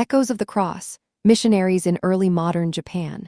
Echoes of the Cross, Missionaries in Early Modern Japan.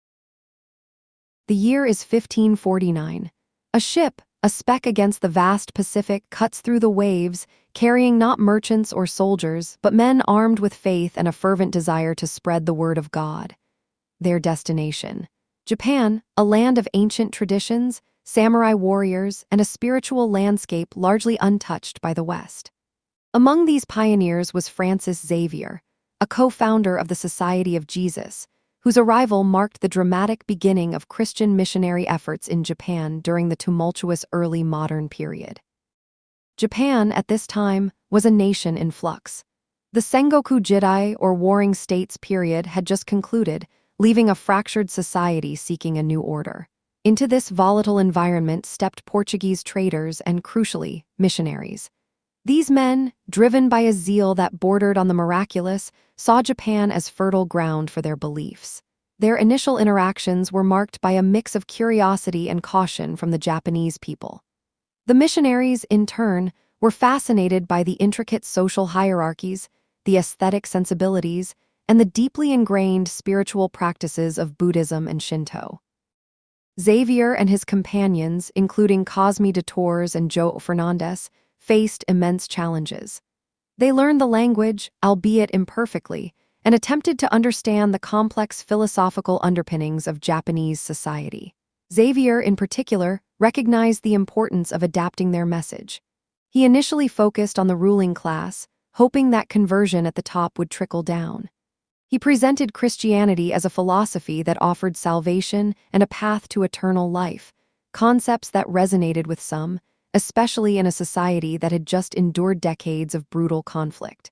The year is 1549. A ship, a speck against the vast Pacific, cuts through the waves, carrying not merchants or soldiers, but men armed with faith and a fervent desire to spread the word of God. Their destination: Japan, a land of ancient traditions, samurai warriors, and a spiritual landscape largely untouched by the West. Among these pioneers was Francis Xavier, a co-founder of the Society of Jesus, whose arrival marked the dramatic beginning of Christian missionary efforts in Japan during the tumultuous early modern period. Japan, at this time, was a nation in flux. The Sengoku Jidai, or Warring States period, had just concluded, leaving a fractured society seeking a new order. Into this volatile environment stepped Portuguese traders and, crucially, missionaries. These men, driven by a zeal that bordered on the miraculous, saw Japan as fertile ground for their beliefs. Their initial interactions were marked by a mix of curiosity and caution from the Japanese people. The missionaries, in turn, were fascinated by the intricate social hierarchies, the aesthetic sensibilities, and the deeply ingrained spiritual practices of Buddhism and Shinto. Xavier and his companions, including Cosme de Torres and João Fernandes, faced immense challenges. They learned the language, albeit imperfectly, and attempted to understand the complex philosophical underpinnings of Japanese society. Xavier, in particular, recognized the importance of adapting their message. He initially focused on the ruling class, hoping that conversion at the top would trickle down. He presented Christianity as a philosophy that offered salvation and a path to eternal life, concepts that resonated with some, especially in a society that had just endured decades of brutal conflict.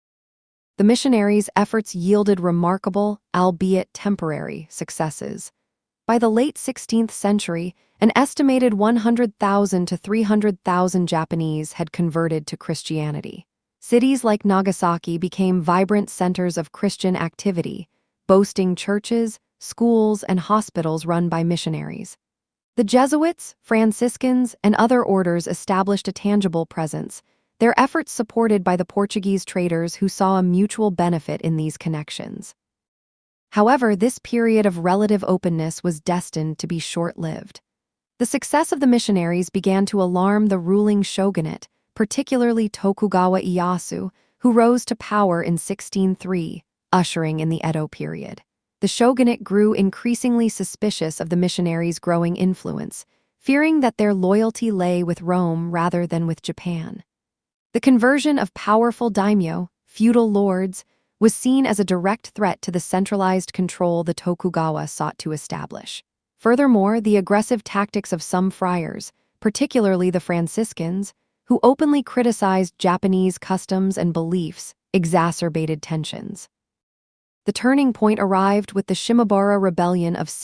The missionaries' efforts yielded remarkable, albeit temporary, successes. By the late 16th century, an estimated 100,000 to 300,000 Japanese had converted to Christianity. Cities like Nagasaki became vibrant centers of Christian activity, boasting churches, schools, and hospitals run by missionaries. The Jesuits, Franciscans, and other orders established a tangible presence, their efforts supported by the Portuguese traders who saw a mutual benefit in these connections. However, this period of relative openness was destined to be short-lived. The success of the missionaries began to alarm the ruling shogunate, particularly Tokugawa Ieyasu, who rose to power in 1603, ushering in the Edo period. The shogunate grew increasingly suspicious of the missionaries' growing influence, fearing that their loyalty lay with Rome rather than with Japan. The conversion of powerful daimyo, feudal lords, was seen as a direct threat to the centralized control the Tokugawa sought to establish. Furthermore, the aggressive tactics of some friars, particularly the Franciscans, who openly criticized Japanese customs and beliefs, exacerbated tensions. The turning point arrived with the Shimabara Rebellion of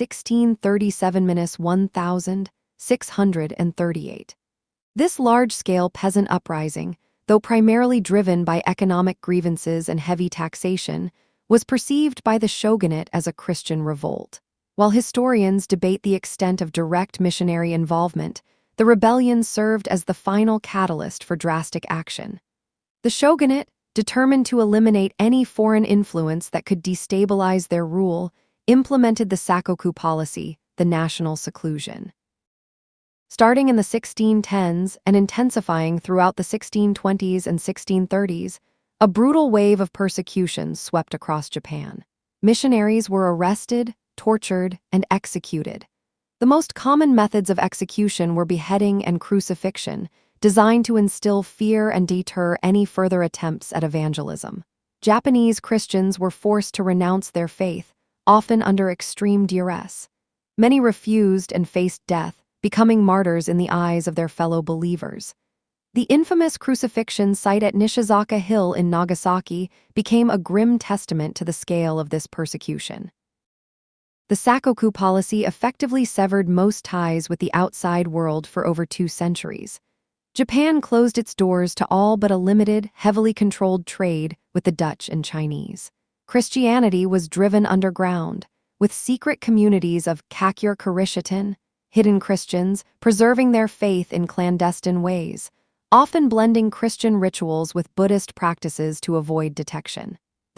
1637–1638. This large-scale peasant uprising, though primarily driven by economic grievances and heavy taxation, was perceived by the shogunate as a Christian revolt. While historians debate the extent of direct missionary involvement, the rebellion served as the final catalyst for drastic action. The shogunate, determined to eliminate any foreign influence that could destabilize their rule, implemented the Sakoku policy, the national seclusion. Starting in the 1610s and intensifying throughout the 1620s and 1630s, a brutal wave of persecution swept across Japan. Missionaries were arrested, tortured, and executed. The most common methods of execution were beheading and crucifixion, designed to instill fear and deter any further attempts at evangelism. Japanese Christians were forced to renounce their faith, often under extreme duress. Many refused and faced death, becoming martyrs in the eyes of their fellow believers. The infamous crucifixion site at Nishizaka Hill in Nagasaki became a grim testament to the scale of this persecution. The Sakoku policy effectively severed most ties with the outside world for over 2 centuries. Japan closed its doors to all but a limited, heavily controlled trade with the Dutch and Chinese. Christianity was driven underground, with secret communities of Kakure Karishitan, hidden Christians, preserving their faith in clandestine ways, often blending Christian rituals with Buddhist practices to avoid detection.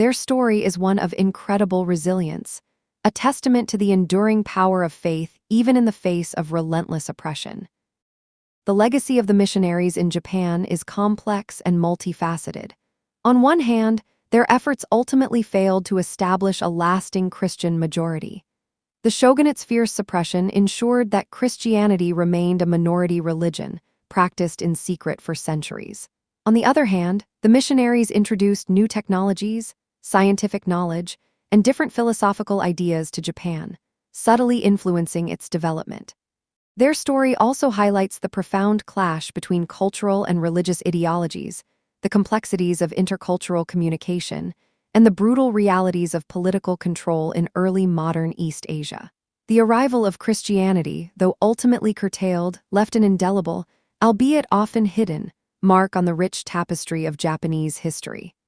Their story is one of incredible resilience, a testament to the enduring power of faith even in the face of relentless oppression. The legacy of the missionaries in Japan is complex and multifaceted. On one hand, their efforts ultimately failed to establish a lasting Christian majority. The shogunate's fierce suppression ensured that Christianity remained a minority religion, practiced in secret for centuries. On the other hand, the missionaries introduced new technologies, scientific knowledge, and different philosophical ideas to Japan, subtly influencing its development. Their story also highlights the profound clash between cultural and religious ideologies, the complexities of intercultural communication, and the brutal realities of political control in early modern East Asia. The arrival of Christianity, though ultimately curtailed, left an indelible, albeit often hidden, mark on the rich tapestry of Japanese history.